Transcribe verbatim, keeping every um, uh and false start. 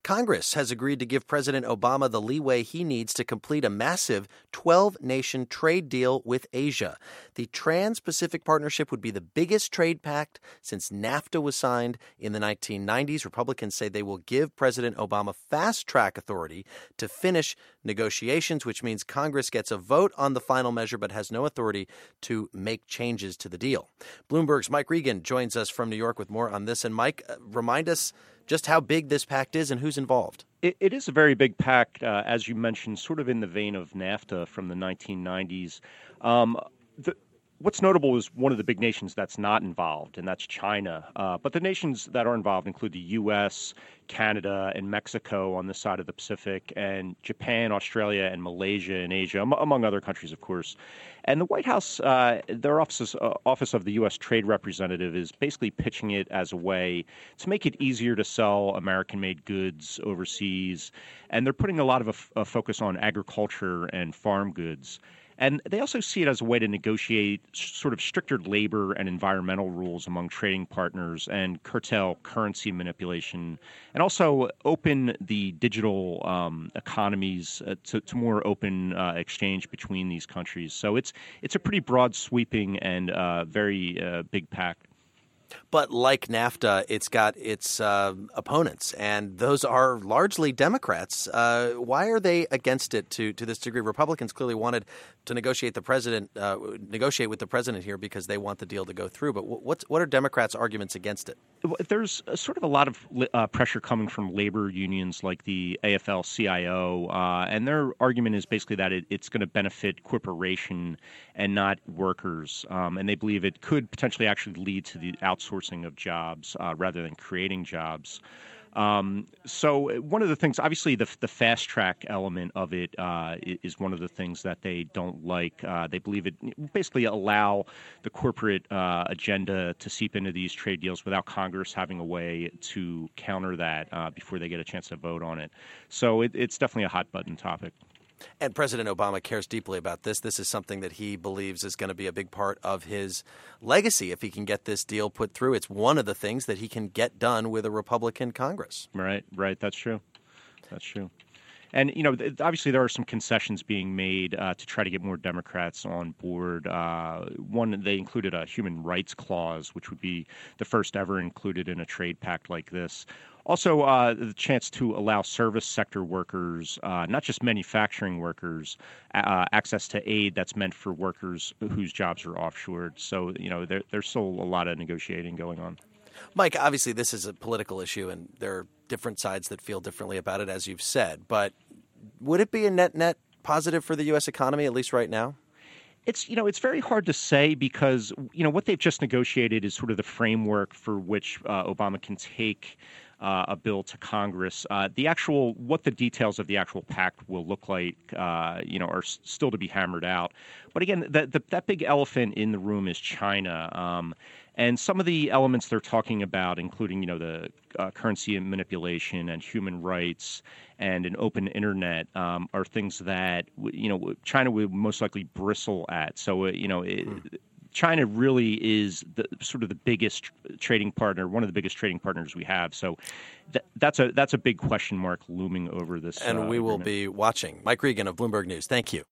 Congress has agreed to give President Obama the leeway he needs to complete a massive twelve-nation trade deal with Asia. The Trans-Pacific Partnership would be the biggest trade pact since NAFTA was signed in the nineteen nineties. Republicans say they will give President Obama fast-track authority to finish negotiations, which means Congress gets a vote on the final measure but has no authority to make changes to the deal. Bloomberg's Mike Regan joins us from New York with more on this. And Mike, uh, remind us just how big this pact is and who's involved. It, it is a very big pact, uh, as you mentioned, sort of in the vein of NAFTA from the nineteen nineties. Um, the, what's notable is one of the big nations that's not involved, and that's China. Uh, but the nations that are involved include the U S, Canada, and Mexico on this side of the Pacific, and Japan, Australia, and Malaysia in Asia, among other countries, of course. And the White House, uh, their office, uh, office of the U S Trade Representative is basically pitching it as a way to make it easier to sell American-made goods overseas. And they're putting a lot of a, f- a focus on agriculture and farm goods. And they also see it as a way to negotiate sort of stricter labor and environmental rules among trading partners and curtail currency manipulation, and also open the digital um, economies uh, to, to more open uh, exchange between these countries. So it's it's a pretty broad, sweeping, and uh, very uh, big pact. But like NAFTA, it's got its uh, opponents, and those are largely Democrats. Uh, why are they against it to, to this degree? Republicans clearly wanted to negotiate the president, uh, negotiate with the president here because they want the deal to go through. But what's, what are Democrats' arguments against it? There's sort of a lot of uh, pressure coming from labor unions like the A F L C I O, uh, and their argument is basically that it, it's going to benefit corporation and not workers, um, and they believe it could potentially actually lead to the outsourcing of jobs uh, rather than creating jobs. Um, so one of the things, obviously, the, the fast track element of it uh, is one of the things that they don't like. Uh, they believe it basically allow the corporate uh, agenda to seep into these trade deals without Congress having a way to counter that uh, before they get a chance to vote on it. So it, it's definitely a hot button topic. And President Obama cares deeply about this. This is something that he believes is going to be a big part of his legacy if he can get this deal put through. It's one of the things that he can get done with a Republican Congress. Right, right. That's true. That's true. And, you know, obviously there are some concessions being made uh, to try to get more Democrats on board. Uh, one, they included a human rights clause, which would be the first ever included in a trade pact like this. Also, uh, the chance to allow service sector workers, uh, not just manufacturing workers, uh, access to aid that's meant for workers whose jobs are offshored. So, you know, there, there's still a lot of negotiating going on. Mike, obviously this is a political issue, and there are different sides that feel differently about it, as you've said. But would it be a net-net positive for the U S economy, at least right now? It's, you know, it's very hard to say because, you know, what they've just negotiated is sort of the framework for which uh, Obama can take uh, a bill to Congress. Uh, the actual, what the details of the actual pact will look like, uh, you know, are s- still to be hammered out. But again, the, the, that big elephant in the room is China. Um, and some of the elements they're talking about, including, you know, the uh, currency manipulation and human rights and an open internet, um, are things that, you know, China would most likely bristle at. So, uh, you know, it, hmm. China really is the, sort of the biggest trading partner, one of the biggest trading partners we have. So th- that's a that's a big question mark looming over this. And uh, we will agreement. be watching. Mike Regan of Bloomberg News. Thank you.